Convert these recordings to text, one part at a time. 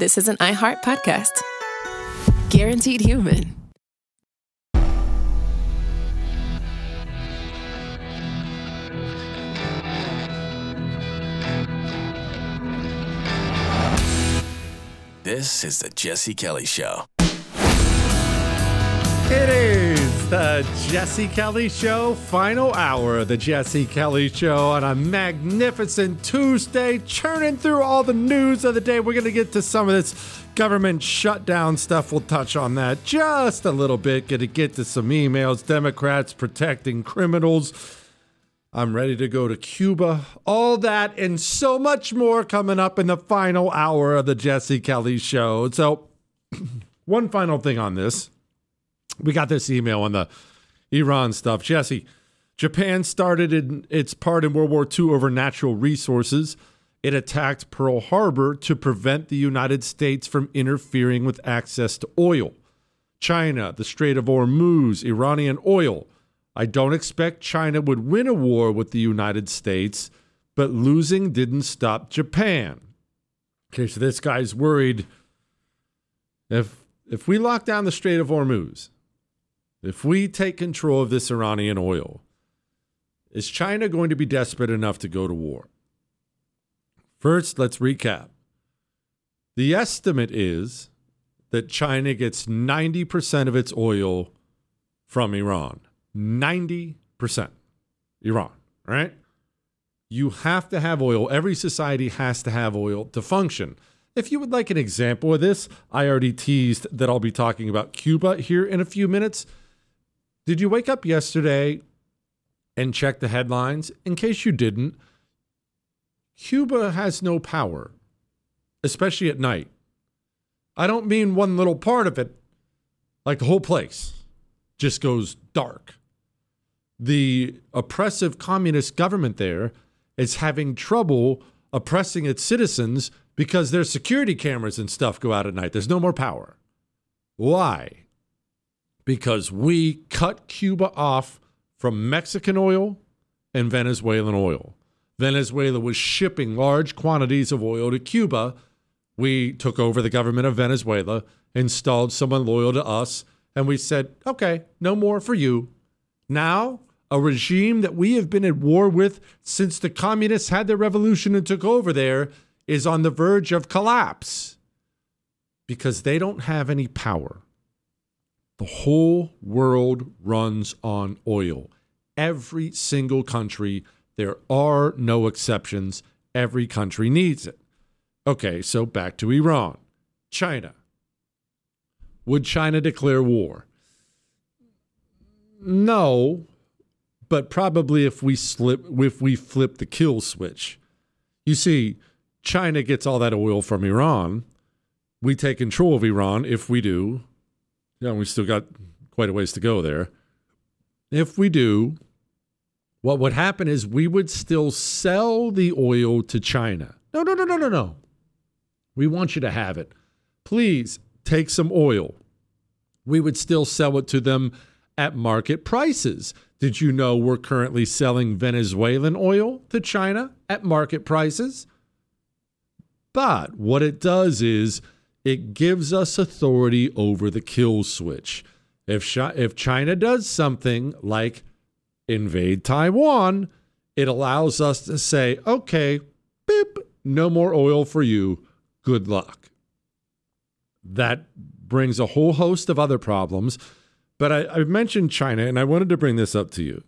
this is an iHeart podcast. Guaranteed Human. This is the Jesse Kelly Show. It is the Jesse Kelly Show, final hour of the Jesse Kelly Show on a magnificent Tuesday, churning through all the news of the day. We're going to get to some of this government shutdown stuff. We'll touch on that just a little bit. Going to get to some emails, Democrats protecting criminals. I'm ready to go to Cuba. All that and so much more coming up in the final hour of the Jesse Kelly Show. So one final thing on this. We got this email on the Iran stuff. Jesse, Japan started its part in World War II over natural resources. It attacked Pearl Harbor to prevent the United States from interfering with access to oil. China, the Strait of Hormuz, Iranian oil. I don't expect China would win a war with the United States, but losing didn't stop Japan. Okay, so this guy's worried if we lock down the Strait of Hormuz, if we take control of this Iranian oil, is China going to be desperate enough to go to war? First, let's recap. The estimate is that China gets 90% of its oil from Iran. 90%. Iran, right? You have to have oil. Every society has to have oil to function. If you would like an example of this, I already teased that I'll be talking about Cuba here in a few minutes. Did you wake up yesterday and check the headlines? In case you didn't, Cuba has no power, especially at night. I don't mean one little part of it, like the whole place just goes dark. The oppressive communist government there is having trouble oppressing its citizens because their security cameras and stuff go out at night. There's no more power. Why? Because we cut Cuba off from Mexican oil and Venezuelan oil. Venezuela was shipping large quantities of oil to Cuba. We took over the government of Venezuela, installed someone loyal to us, and we said, okay, no more for you. Now, a regime that we have been at war with since the communists had their revolution and took over there is on the verge of collapse because they don't have any power. The whole world runs on oil. Every single country, there are no exceptions. Every country needs it. Okay, so back to Iran. China. Would China declare war? No, but probably if we flip the kill switch. You see, China gets all that oil from Iran. We take control of Iran. If we do, we still got quite a ways to go there. If we do, what would happen is we would still sell the oil to China. No. We want you to have it. Please take some oil. We would still sell it to them at market prices. Did you know we're currently selling Venezuelan oil to China at market prices? But what it does is it gives us authority over the kill switch. If China does something like invade Taiwan, it allows us to say, okay, beep, no more oil for you. Good luck. That brings a whole host of other problems. But I mentioned China, and I wanted to bring this up to you.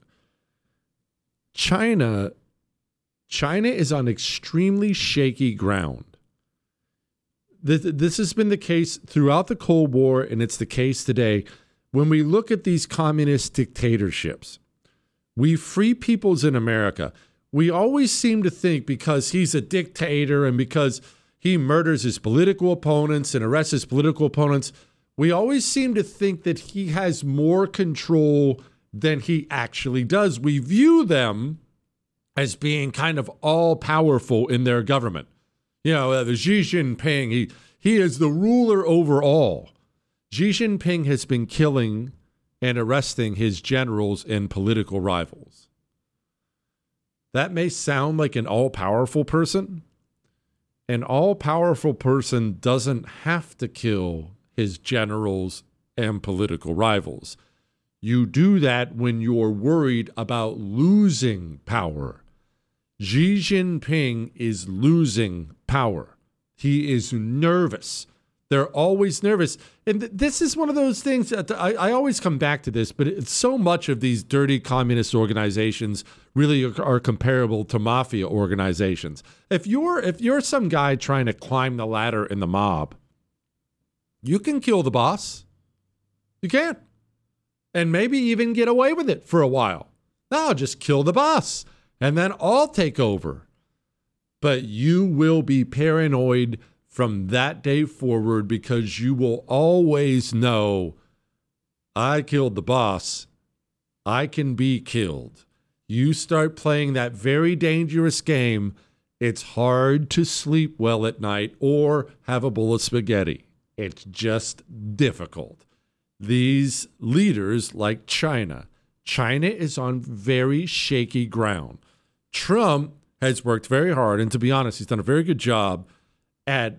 China is on extremely shaky ground. This has been the case throughout the Cold War, and it's the case today. When we look at these communist dictatorships, we free peoples in America. We always seem to think because he's a dictator and because he murders his political opponents and arrests his political opponents, we always seem to think that he has more control than he actually does. We view them as being kind of all-powerful in their government. The Xi Jinping, he is the ruler over all. Xi Jinping has been killing and arresting his generals and political rivals. That may sound like an all-powerful person. An all-powerful person doesn't have to kill his generals and political rivals. You do that when you're worried about losing power. Xi Jinping is losing power. He is nervous. They're always nervous. And this is one of those things that I always come back to this, but it's so much of these dirty communist organizations really are comparable to mafia organizations. If you're some guy trying to climb the ladder in the mob, you can kill the boss. You can. And maybe even get away with it for a while. No, just kill the boss, and then I'll take over. But you will be paranoid from that day forward because you will always know, I killed the boss. I can be killed. You start playing that very dangerous game, it's hard to sleep well at night or have a bowl of spaghetti. It's just difficult. These leaders like China is on very shaky ground. Trump has worked very hard, and to be honest, he's done a very good job at,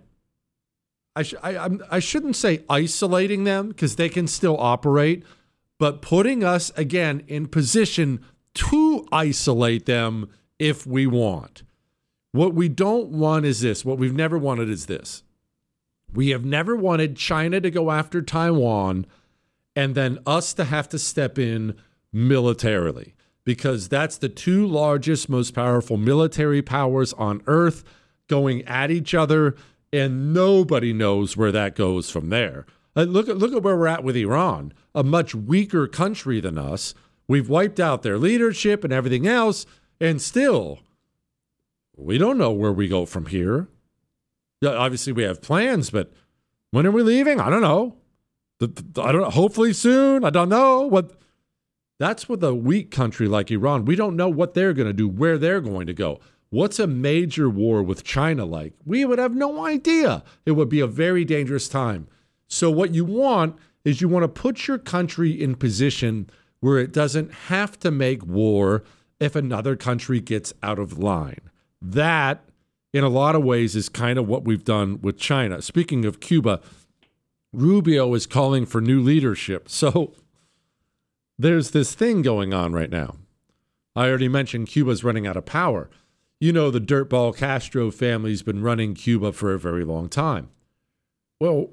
I shouldn't say isolating them because they can still operate, but putting us, again, in position to isolate them if we want. What we don't want is this. What we've never wanted is this. We have never wanted China to go after Taiwan and then us to have to step in militarily, because that's the two largest, most powerful military powers on earth going at each other, and nobody knows where that goes from there. Look at where we're at with Iran, a much weaker country than us. We've wiped out their leadership and everything else, and still, we don't know where we go from here. Obviously, we have plans, but when are we leaving? I don't know. I don't know. Hopefully soon. I don't know. That's with a weak country like Iran. We don't know what they're going to do, where they're going to go. What's a major war with China like? We would have no idea. It would be a very dangerous time. So what you want is you want to put your country in position where it doesn't have to make war if another country gets out of line. That, in a lot of ways, is kind of what we've done with China. Speaking of Cuba, Rubio is calling for new leadership. So there's this thing going on right now. I already mentioned Cuba's running out of power. You know, the dirtball Castro family's been running Cuba for a very long time. Well,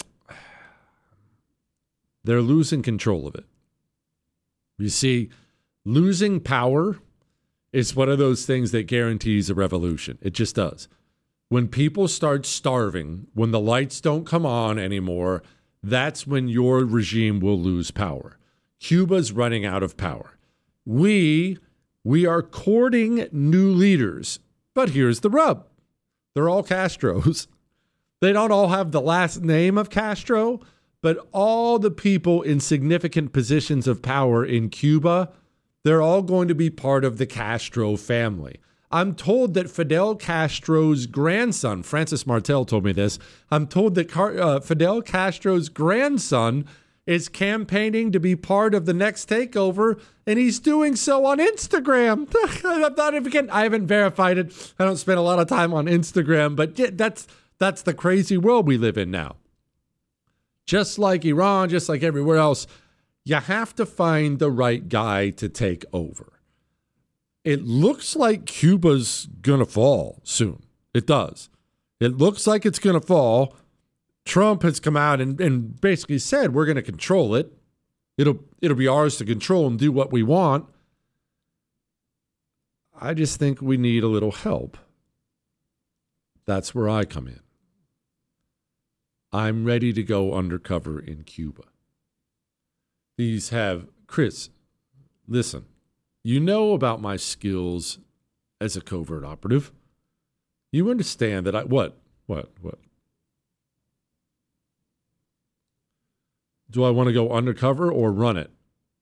they're losing control of it. You see, losing power is one of those things that guarantees a revolution. It just does. When people start starving, when the lights don't come on anymore, that's when your regime will lose power. Cuba's running out of power. We are courting new leaders, but here's the rub. They're all Castros. They don't all have the last name of Castro, but all the people in significant positions of power in Cuba, they're all going to be part of the Castro family. I'm told that Fidel Castro's grandson, Francis Martel told me this, I'm told that Fidel Castro's grandson is campaigning to be part of the next takeover, and he's doing so on Instagram. I haven't verified it. I don't spend a lot of time on Instagram, but that's the crazy world we live in now. Just like Iran, just like everywhere else, you have to find the right guy to take over. It looks like Cuba's going to fall soon. It does. It looks like it's going to fall. Trump has come out and basically said, we're going to control it. It'll be ours to control and do what we want. I just think we need a little help. That's where I come in. I'm ready to go undercover in Cuba. Chris, listen, you know about my skills as a covert operative. You understand that what? Do I want to go undercover or run it?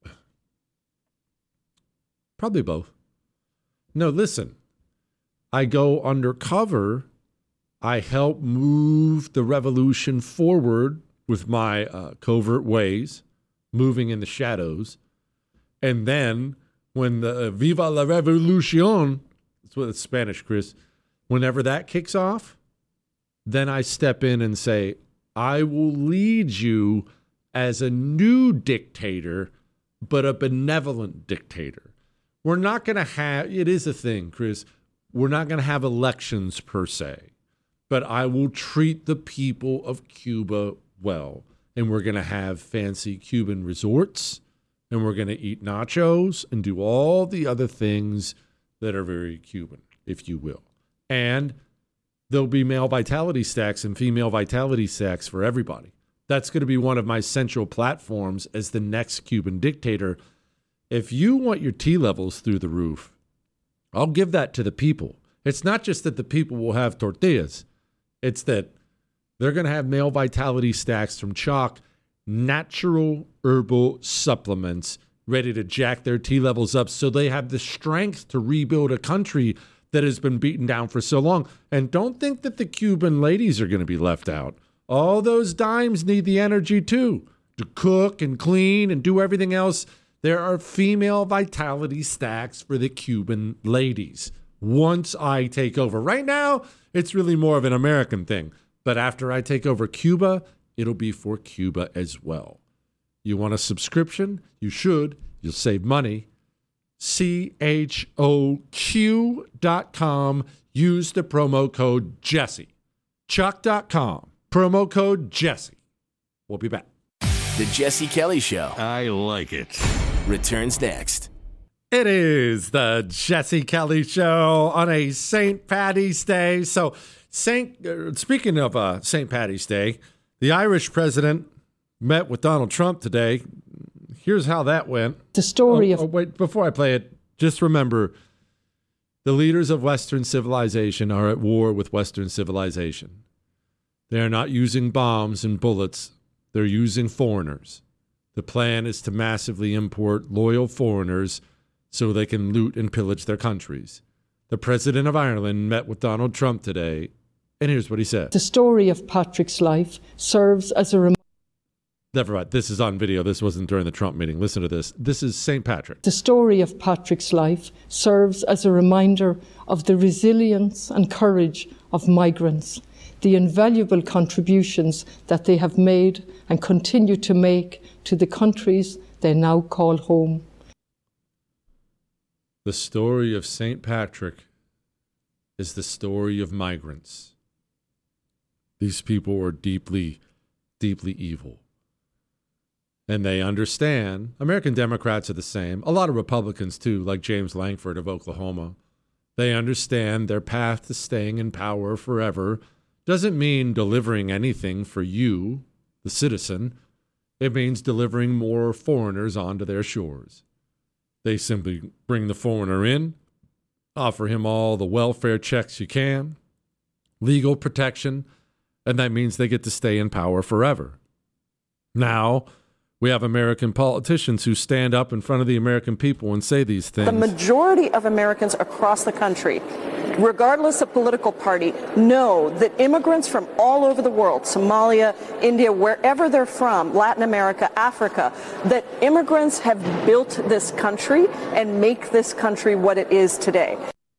Probably both. No, listen. I go undercover. I help move the revolution forward with my covert ways, moving in the shadows. And then when the Viva la Revolucion, that's what it's Spanish, Chris, whenever that kicks off, then I step in and say, I will lead you as a new dictator, but a benevolent dictator. We're not going to have, it is a thing, Chris, we're not going to have elections per se, but I will treat the people of Cuba well. And we're going to have fancy Cuban resorts, and we're going to eat nachos and do all the other things that are very Cuban, if you will. And there'll be male vitality stacks and female vitality stacks for everybody. That's going to be one of my central platforms as the next Cuban dictator. If you want your T levels through the roof, I'll give that to the people. It's not just that the people will have tortillas. It's that they're going to have male vitality stacks from Chalk, natural herbal supplements ready to jack their T levels up so they have the strength to rebuild a country that has been beaten down for so long. And don't think that the Cuban ladies are going to be left out. All those dimes need the energy too, to cook and clean and do everything else. There are female vitality stacks for the Cuban ladies once I take over. Right now, it's really more of an American thing. But after I take over Cuba, it'll be for Cuba as well. You want a subscription? You should. You'll save money. CHOQ.com. Use the promo code Jesse. Chuck.com. Promo code Jesse. We'll be back. The Jesse Kelly Show I like it. returns next. It is the Jesse Kelly Show on a St. Paddy's Day. So, speaking of St. Paddy's Day, the Irish president met with Donald Trump today. Here's how that went. The story of... wait, before I play it, just remember, the leaders of Western civilization are at war with Western civilization. They are not using bombs and bullets. They're using foreigners. The plan is to massively import loyal foreigners so they can loot and pillage their countries. The president of Ireland met with Donald Trump today, and here's what he said. The story of Patrick's life serves as a reminder. Never mind. This is on video. This wasn't during the Trump meeting. Listen to this. This is St. Patrick. The story of Patrick's life serves as a reminder of the resilience and courage of migrants, the invaluable contributions that they have made and continue to make to the countries they now call home. The story of St. Patrick is the story of migrants. These people are deeply, deeply evil. And they understand. American Democrats are the same. A lot of Republicans, too, like James Langford of Oklahoma. They understand their path to staying in power forever doesn't mean delivering anything for you, the citizen. It means delivering more foreigners onto their shores. They simply bring the foreigner in, offer him all the welfare checks you can, legal protection, and that means they get to stay in power forever. Now, we have American politicians who stand up in front of the American people and say these things. The majority of Americans across the country, regardless of political party, know that immigrants from all over the world, Somalia, India, wherever they're from, Latin America, Africa, that immigrants have built this country and make this country what it is today.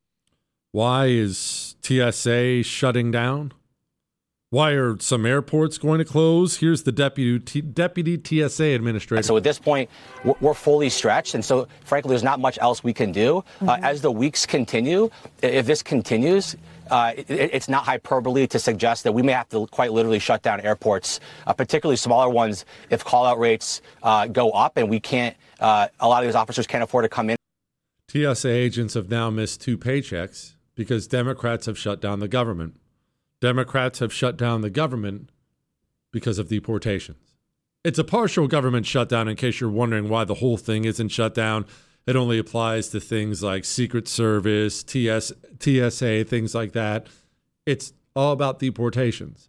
Why is TSA shutting down? Why are some airports going to close? Here's the deputy TSA administrator. So at this point, we're fully stretched. And so, frankly, there's not much else we can do. As the weeks continue, if this continues, it's not hyperbole to suggest that we may have to quite literally shut down airports, particularly smaller ones, if call-out rates go up and we can't, a lot of these officers can't afford to come in. TSA agents have now missed 2 paychecks because Democrats have shut down the government. Democrats have shut down the government because of deportations. It's a partial government shutdown, in case you're wondering why the whole thing isn't shut down. It only applies to things like Secret Service, TSA, things like that. It's all about deportations.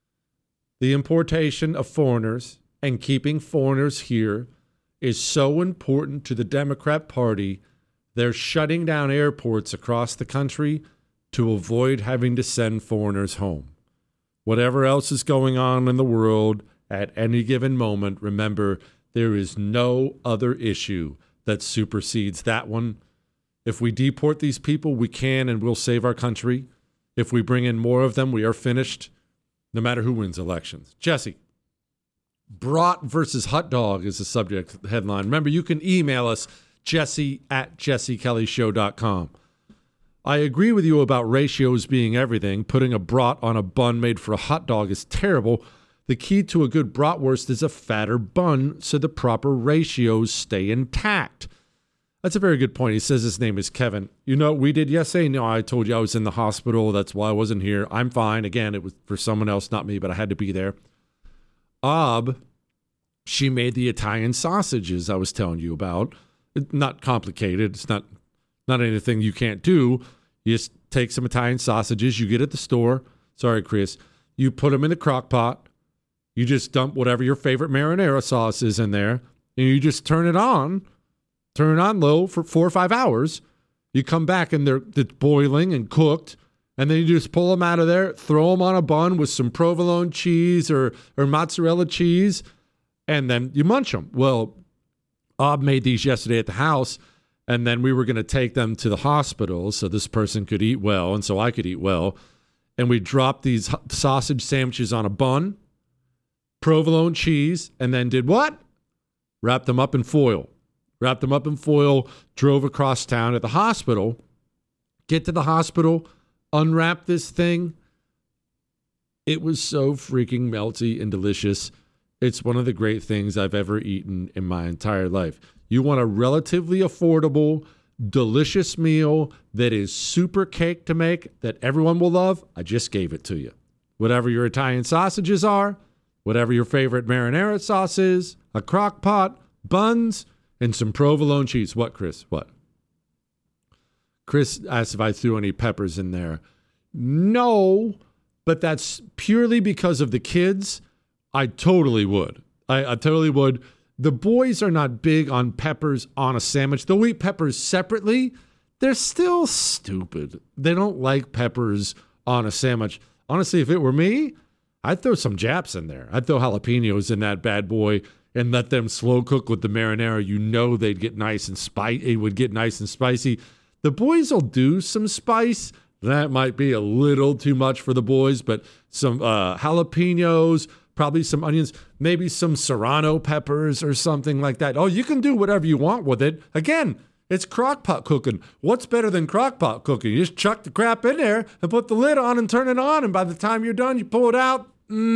The importation of foreigners and keeping foreigners here is so important to the Democrat Party, they're shutting down airports across the country to avoid having to send foreigners home. Whatever else is going on in the world at any given moment, remember, there is no other issue that supersedes that one. If we deport these people, we can and will save our country. If we bring in more of them, we are finished. no matter who wins elections. Jesse, brat versus hot dog is the subject headline. Remember, you can email us, jesse@jessekellyshow.com. I agree with you about ratios being everything. Putting a brat on a bun made for a hot dog is terrible. The key to a good bratwurst is a fatter bun so the proper ratios stay intact. That's a very good point. He says his name is Kevin. You know what we did yesterday? No, I told you I was in the hospital. That's why I wasn't here. I'm fine. Again, it was for someone else, not me, but I had to be there. She made the Italian sausages I was telling you about. Not complicated. It's not anything you can't do. You just take some Italian sausages you get at the store. Sorry, Chris. You put them in the crock pot. You just dump whatever your favorite marinara sauce is in there, and you just turn it on low for 4 or 5 hours. You come back and they're boiling and cooked, and then you just pull them out of there, throw them on a bun with some provolone cheese or mozzarella cheese, and then you munch them. Well, Ob made these yesterday at the house, and then we were going to take them to the hospital so this person could eat well and so I could eat well. And we dropped these sausage sandwiches on a bun, provolone cheese, and then did what? Wrapped them up in foil. Drove across town at the hospital, get to the hospital, unwrap this thing. It was so freaking melty and delicious. It's one of the great things I've ever eaten in my entire life. You want a relatively affordable, delicious meal that is super cake to make that everyone will love? I just gave it to you. Whatever your Italian sausages are, whatever your favorite marinara sauce is, a crock pot, buns, and some provolone cheese. What, Chris? What? Chris asked if I threw any peppers in there. No, but that's purely because of the kids. I totally would. I totally would. The boys are not big on peppers on a sandwich. They'll eat peppers separately. They're still stupid. They don't like peppers on a sandwich. Honestly, if it were me, I'd throw some Japs in there. I'd throw jalapenos in that bad boy and let them slow cook with the marinara. You know they'd get nice and spicy. It would get nice and spicy. The boys will do some spice. That might be a little too much for the boys, but some jalapenos, probably some onions, maybe some serrano peppers or something like that. Oh, you can do whatever you want with it. Again, it's crock pot cooking. What's better than crock pot cooking? You just chuck the crap in there and put the lid on and turn it on, and by the time you're done, you pull it out.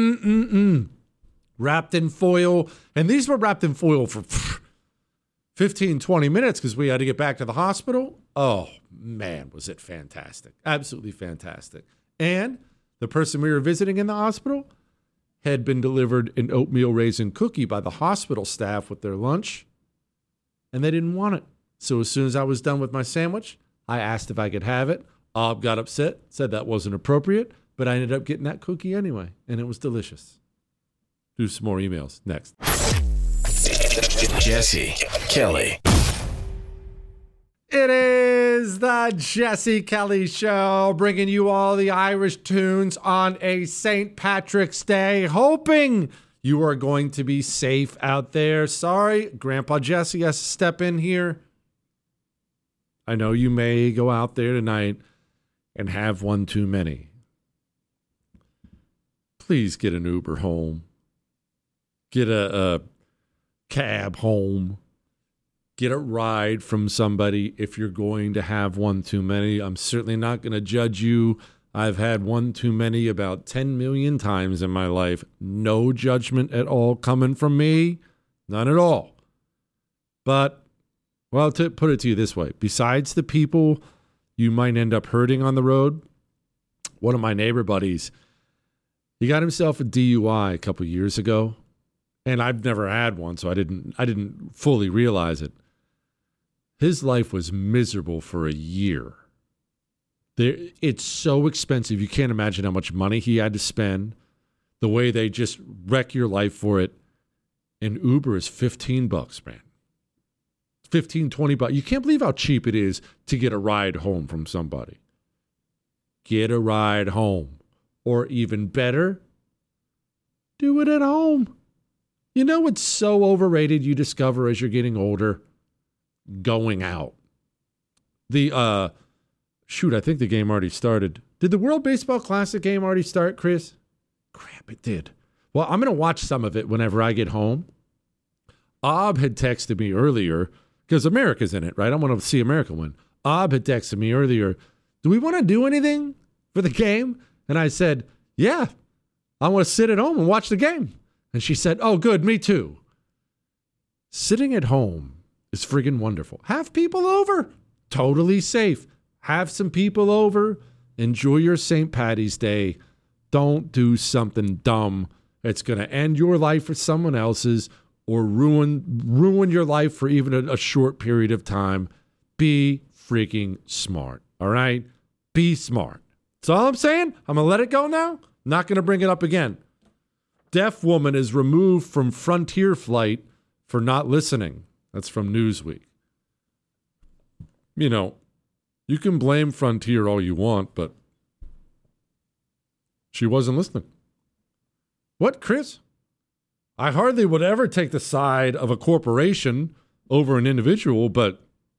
Wrapped in foil. And these were wrapped in foil for 15, 20 minutes because we had to get back to the hospital. Oh, man, was it fantastic. Absolutely fantastic. And the person we were visiting in the hospital had been delivered an oatmeal raisin cookie by the hospital staff with their lunch, and they didn't want it. So as soon as I was done with my sandwich, I asked if I could have it. Ob got upset, said that wasn't appropriate, but I ended up getting that cookie anyway, and it was delicious. Do some more emails next. Jesse Kelly. It is the Jesse Kelly Show, bringing you all the Irish tunes on a St. Patrick's Day, hoping you are going to be safe out there. Sorry, Grandpa Jesse has to step in here. I know you may go out there tonight and have one too many. Please get an Uber home. Get a cab home. Get a ride from somebody if you're going to have one too many. I'm certainly not going to judge you. I've had one too many about 10 million times in my life. No judgment at all coming from me. None at all. But, well, to put it to you this way, besides the people you might end up hurting on the road, one of my neighbor buddies, he got himself a DUI a couple years ago. And I've never had one, so I didn't fully realize it. His life was miserable for a year. It's so expensive. You can't imagine how much money he had to spend, the way they just wreck your life for it. And Uber is $15, man. 15, 20 bucks. You can't believe how cheap it is to get a ride home from somebody. Get a ride home. Or even better, do it at home. You know what's so overrated you discover as you're getting older? Going out. I think the game already started. Did the World Baseball Classic game already start, Chris? Crap, it did. Well, I'm going to watch some of it whenever I get home. Ob had texted me earlier, because America's in it, right? I want to see America win. Ob had texted me earlier, do we want to do anything for the game? And I said, yeah, I want to sit at home and watch the game. And she said, oh, good, me too. Sitting at home is friggin' wonderful. Have people over. Totally safe. Have some people over. Enjoy your St. Paddy's Day. Don't do something dumb that's going to end your life for someone else's or ruin your life for even a short period of time. Be freaking smart, all right? Be smart. That's all I'm saying. I'm going to let it go now. Not going to bring it up again. Deaf woman is removed from Frontier flight for not listening. That's from Newsweek. You know, you can blame Frontier all you want, but she wasn't listening. What, Chris? I hardly would ever take the side of a corporation over an individual, but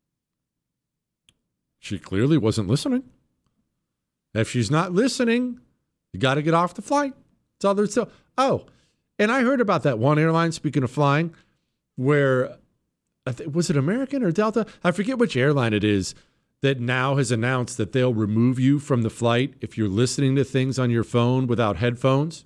she clearly wasn't listening. If she's not listening, you got to get off the flight. That's all there's to. Oh, and I heard about that one airline, speaking of flying, where, was it American or Delta? I forget which airline it is that now has announced that they'll remove you from the flight if you're listening to things on your phone without headphones.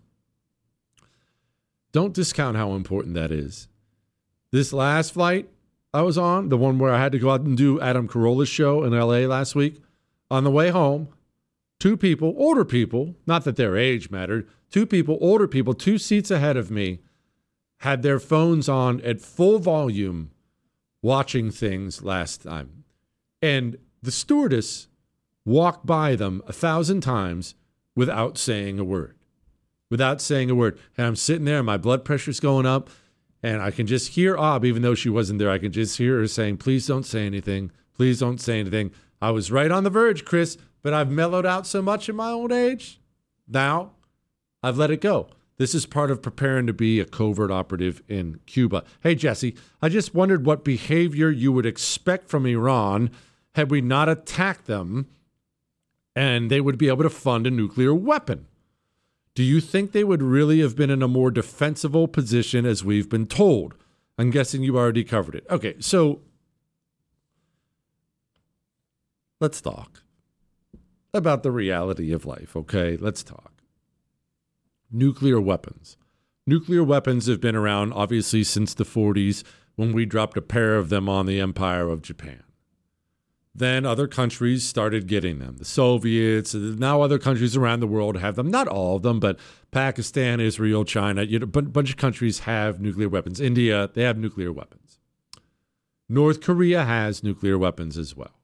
Don't discount how important that is. This last flight I was on, the one where I had to go out and do Adam Carolla's show in LA last week, on the way home, two people, older people, not that their age mattered, two people, older people, 2 seats ahead of me, had their phones on at full volume watching things last time. And the stewardess walked by them 1,000 times without saying a word. Without saying a word. And I'm sitting there, and my blood pressure's going up, and I can just hear Ob, even though she wasn't there, I can just hear her saying, please don't say anything. Please don't say anything. I was right on the verge, Chris, but I've mellowed out so much in my old age. Now, I've let it go. This is part of preparing to be a covert operative in Cuba. Hey, Jesse, I just wondered what behavior you would expect from Iran had we not attacked them and they would be able to fund a nuclear weapon. Do you think they would really have been in a more defensible position as we've been told? I'm guessing you already covered it. Okay, so let's talk about the reality of life, okay? Let's talk. Nuclear weapons. Nuclear weapons have been around, obviously, since the 40s when we dropped a pair of them on the Empire of Japan. Then other countries started getting them. The Soviets, now other countries around the world have them. Not all of them, but Pakistan, Israel, China, a bunch of countries have nuclear weapons. India, they have nuclear weapons. North Korea has nuclear weapons as well.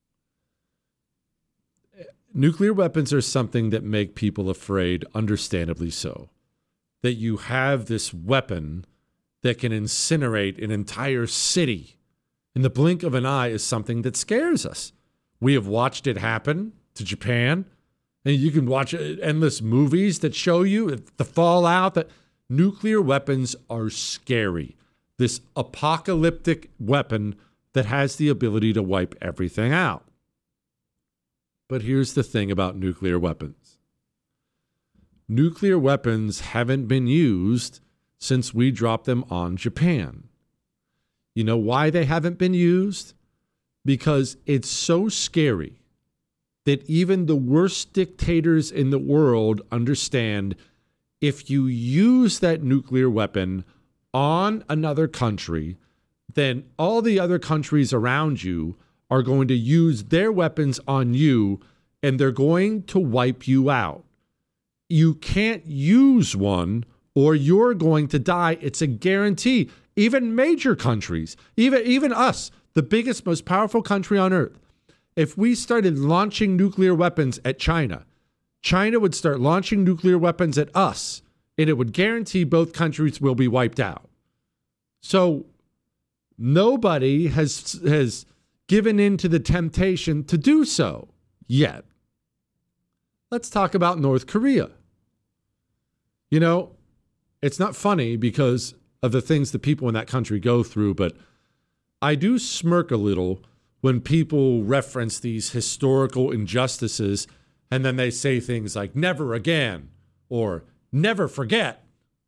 Nuclear weapons are something that make people afraid, understandably so. That you have this weapon that can incinerate an entire city in the blink of an eye is something that scares us. We have watched it happen to Japan, and you can watch endless movies that show you the fallout. That nuclear weapons are scary. This apocalyptic weapon that has the ability to wipe everything out. But here's the thing about nuclear weapons. Nuclear weapons haven't been used since we dropped them on Japan. You know why they haven't been used? Because it's so scary that even the worst dictators in the world understand if you use that nuclear weapon on another country, then all the other countries around you are going to use their weapons on you, and they're going to wipe you out. You can't use one or you're going to die. It's a guarantee. Even major countries, even us, the biggest, most powerful country on earth, if we started launching nuclear weapons at China, China would start launching nuclear weapons at us, and it would guarantee both countries will be wiped out. So nobody has given in to the temptation to do so yet. Let's talk about North Korea. You know, it's not funny because of the things that people in that country go through, but I do smirk a little when people reference these historical injustices and then they say things like never again or never forget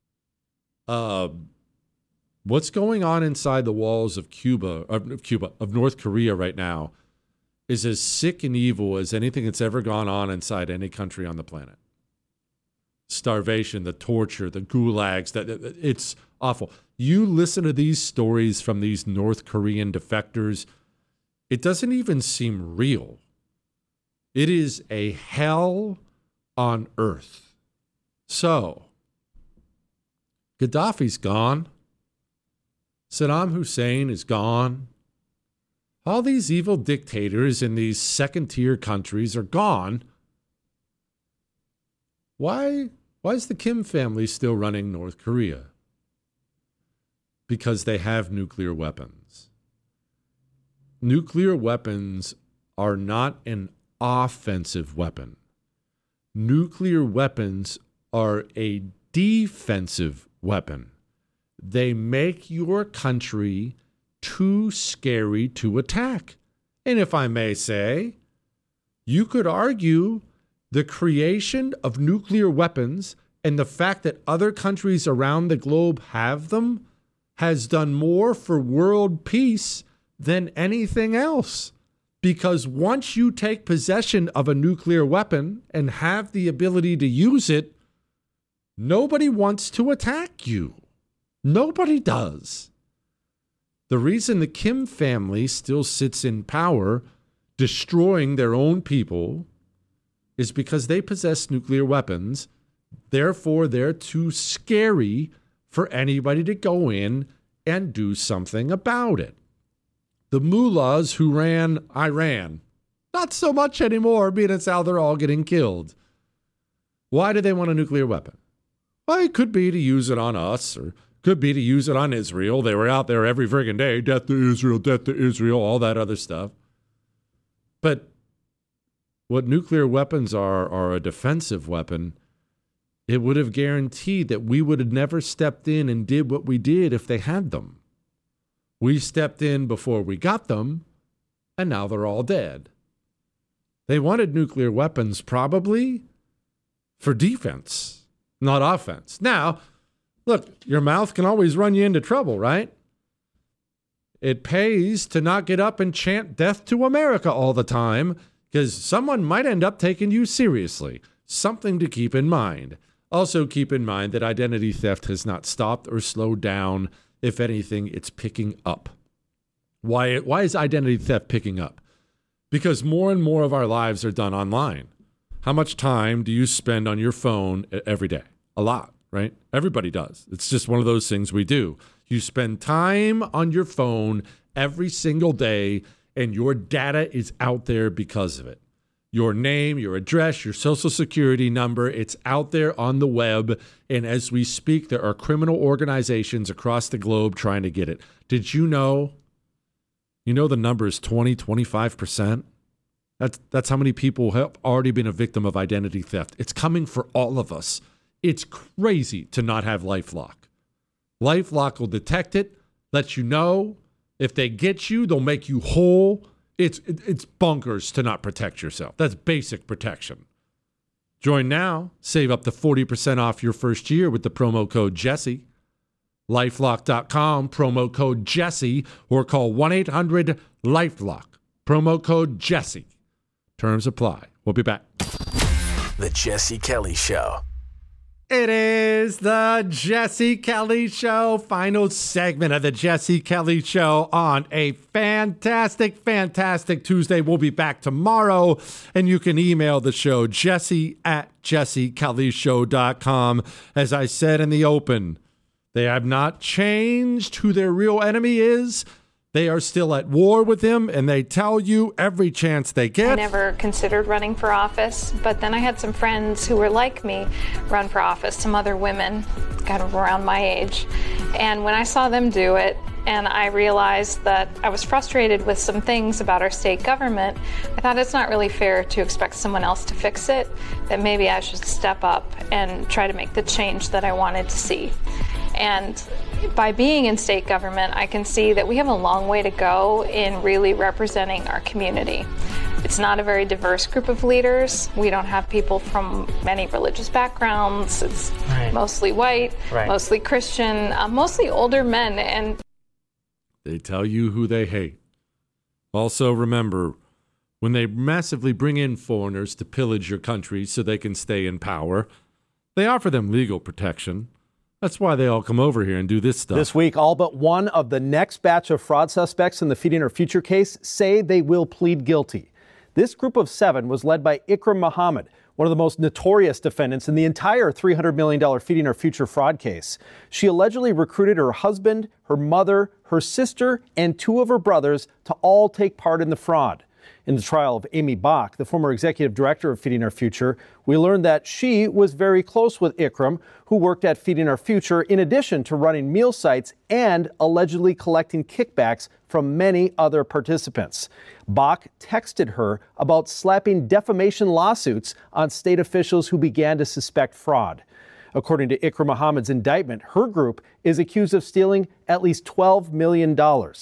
what's going on inside the walls of North Korea right now is as sick and evil as anything that's ever gone on inside any country on the planet. Starvation, the torture, the gulags, it's awful. You listen to these stories from these North Korean defectors, it doesn't even seem real. It is a hell on earth. So, Gaddafi's gone. Saddam Hussein is gone. All these evil dictators in these second-tier countries are gone. Why is the Kim family still running North Korea? Because they have nuclear weapons. Nuclear weapons are not an offensive weapon. Nuclear weapons are a defensive weapon. They make your country too scary to attack. And if I may say, you could argue the creation of nuclear weapons and the fact that other countries around the globe have them has done more for world peace than anything else. Because once you take possession of a nuclear weapon and have the ability to use it, nobody wants to attack you. Nobody does. The reason the Kim family still sits in power, destroying their own people, is because they possess nuclear weapons. Therefore, they're too scary for anybody to go in and do something about it. The mullahs who ran Iran, not so much anymore, being it's how they're all getting killed. Why do they want a nuclear weapon? Well, it could be to use it on us, or could be to use it on Israel. They were out there every friggin' day, death to Israel, all that other stuff. But what nuclear weapons are a defensive weapon. It would have guaranteed that we would have never stepped in and did what we did if they had them. We stepped in before we got them, and now they're all dead. They wanted nuclear weapons probably for defense, not offense. Now, look, your mouth can always run you into trouble, right? It pays to not get up and chant death to America all the time, because someone might end up taking you seriously. Something to keep in mind. Also keep in mind that identity theft has not stopped or slowed down. If anything, it's picking up. Why is identity theft picking up? Because more and more of our lives are done online. How much time do you spend on your phone every day? A lot, right? Everybody does. It's just one of those things we do. You spend time on your phone every single day, and your data is out there because of it. Your name, your address, your social security number, it's out there on the web. And as we speak, there are criminal organizations across the globe trying to get it. Did you know? You know the number is 25%? That's how many people have already been a victim of identity theft. It's coming for all of us. It's crazy to not have LifeLock. LifeLock will detect it, let you know. If they get you, they'll make you whole. It's bonkers to not protect yourself. That's basic protection. Join now. Save up to 40% off your first year with the promo code Jesse. LifeLock.com, promo code Jesse, or call 1-800-LifeLock. Promo code Jesse. Terms apply. We'll be back. The Jesse Kelly Show. It is the Jesse Kelly Show, final segment of the Jesse Kelly Show on a fantastic, fantastic Tuesday. We'll be back tomorrow, and you can email the show, jesse@jessekellyshow.com. As I said in the open, they have not changed who their real enemy is. They are still at war with him, and they tell you every chance they get. I never considered running for office, but then I had some friends who were like me run for office, some other women kind of around my age. And when I saw them do it, and I realized that I was frustrated with some things about our state government, I thought it's not really fair to expect someone else to fix it, that maybe I should step up and try to make the change that I wanted to see. And by being in state government, I can see that we have a long way to go in really representing our community. It's not a very diverse group of leaders. We don't have people from many religious backgrounds. It's mostly white, mostly Christian, mostly older men. And they tell you who they hate. Also, remember, when they massively bring in foreigners to pillage your country so they can stay in power, they offer them legal protection. That's why they all come over here and do this stuff. This week, all but one of the next batch of fraud suspects in the Feeding Our Future case say they will plead guilty. This group of 7 was led by Ikram Muhammad, one of the most notorious defendants in the entire $300 million Feeding Our Future fraud case. She allegedly recruited her husband, her mother, her sister, and 2 of her brothers to all take part in the fraud. In the trial of Amy Bach, the former executive director of Feeding Our Future, we learned that she was very close with Ikram, who worked at Feeding Our Future in addition to running meal sites and allegedly collecting kickbacks from many other participants. Bach texted her about slapping defamation lawsuits on state officials who began to suspect fraud. According to Ikram Muhammad's indictment, her group is accused of stealing at least $12 million.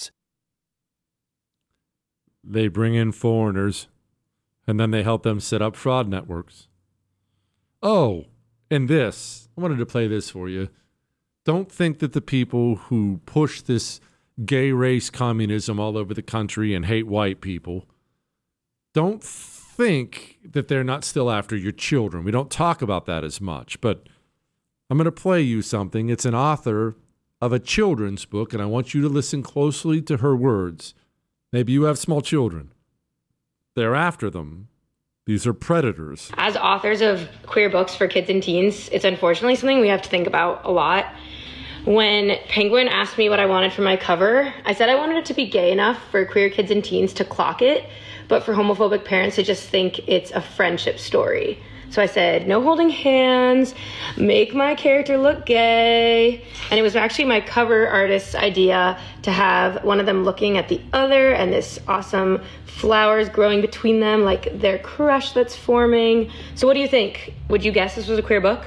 They bring in foreigners, and then they help them set up fraud networks. Oh, and this, I wanted to play this for you. Don't think that the people who push this gay race communism all over the country and hate white people, don't think that they're not still after your children. We don't talk about that as much, but I'm going to play you something. It's an author of a children's book, and I want you to listen closely to her words. Maybe you have small children. They're after them. These are predators. As authors of queer books for kids and teens, it's unfortunately something we have to think about a lot. When Penguin asked me what I wanted for my cover, I said I wanted it to be gay enough for queer kids and teens to clock it, but for homophobic parents to just think it's a friendship story. So I said, no holding hands, make my character look gay. And it was actually my cover artist's idea to have one of them looking at the other and this awesome flowers growing between them, like their crush that's forming. So what do you think? Would you guess this was a queer book?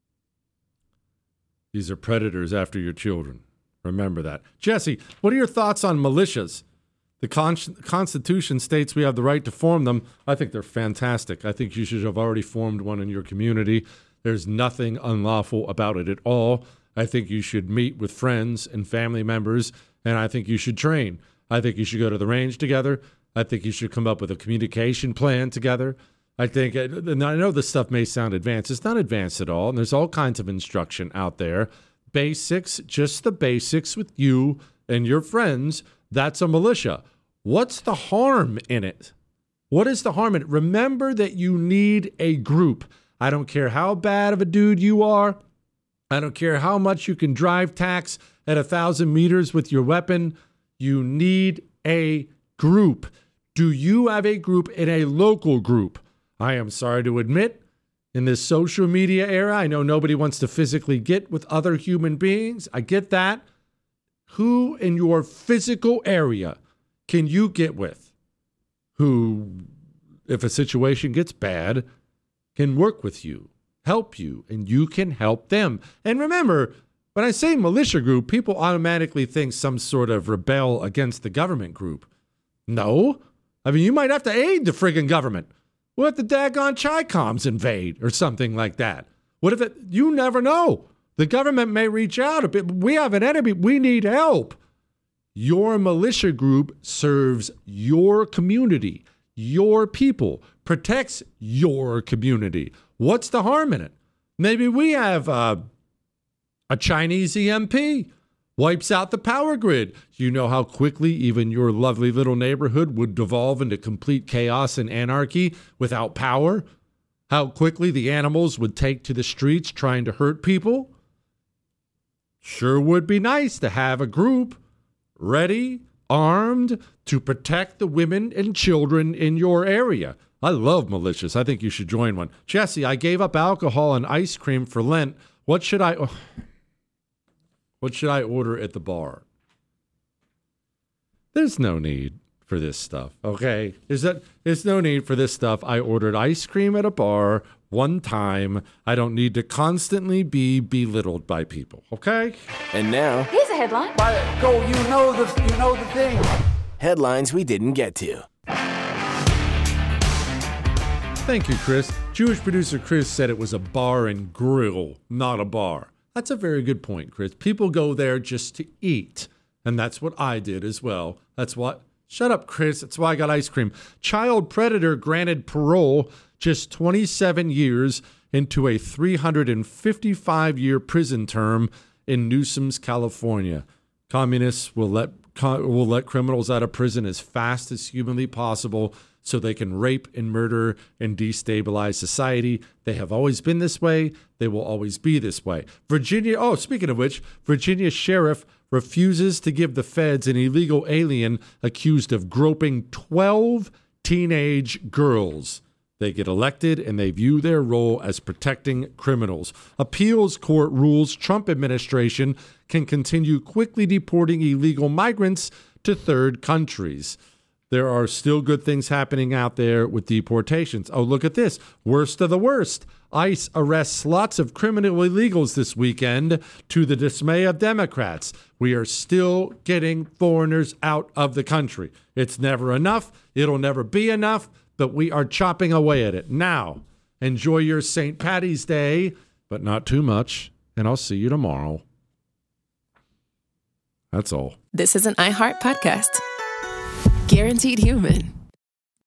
These are predators after your children. Remember that. Jesse, what are your thoughts on militias? The Constitution states we have the right to form them. I think they're fantastic. I think you should have already formed one in your community. There's nothing unlawful about it at all. I think you should meet with friends and family members, and I think you should train. I think you should go to the range together. I think you should come up with a communication plan together. I think, and I know this stuff may sound advanced. It's not advanced at all, and there's all kinds of instruction out there. Basics, just the basics with you and your friends. That's a militia. What's the harm in it? What is the harm in it? Remember that you need a group. I don't care how bad of a dude you are. I don't care how much you can drive tacks at 1,000 meters with your weapon. You need a group. Do you have a group in a local group? I am sorry to admit, in this social media era, I know nobody wants to physically get with other human beings. I get that. Who in your physical area can you get with who, if a situation gets bad, can work with you, help you, and you can help them? And remember, when I say militia group, people automatically think some sort of rebel against the government group. No. I mean, you might have to aid the friggin' government. What if the daggone Chi-Coms invade or something like that? What if it, you never know. The government may reach out. We have an enemy. We need help. Your militia group serves your community, your people, protects your community. What's the harm in it? Maybe we have a Chinese EMP, wipes out the power grid. You know how quickly even your lovely little neighborhood would devolve into complete chaos and anarchy without power? How quickly the animals would take to the streets trying to hurt people? Sure would be nice to have a group ready, armed, to protect the women and children in your area. I love militias. I think you should join one. Jesse, I gave up alcohol and ice cream for Lent. What should I order at the bar? There's no need for this stuff, okay? There's no need for this stuff. I ordered ice cream at a bar one time. I don't need to constantly be belittled by people, okay? And now, here's a headline. you know the thing. Headlines we didn't get to. Thank you, Chris. Jewish producer Chris said it was a bar and grill, not a bar. That's a very good point, Chris. People go there just to eat, and that's what I did as well. That's what... Shut up, Chris. That's why I got ice cream. Child predator granted parole just 27 years into a 355-year prison term in Newsom's, California. Communists will let criminals out of prison as fast as humanly possible so they can rape and murder and destabilize society. They have always been this way. They will always be this way. Speaking of which, Virginia sheriff refuses to give the feds an illegal alien accused of groping 12 teenage girls. They get elected and they view their role as protecting criminals. Appeals court rules Trump administration can continue quickly deporting illegal migrants to third countries. There are still good things happening out there with deportations. Oh, look at this. Worst of the worst. ICE arrests lots of criminal illegals this weekend to the dismay of Democrats. We are still getting foreigners out of the country. It's never enough. It'll never be enough, but we are chopping away at it. Now, enjoy your St. Paddy's Day, but not too much, and I'll see you tomorrow. That's all. This is an iHeart podcast. Guaranteed Human.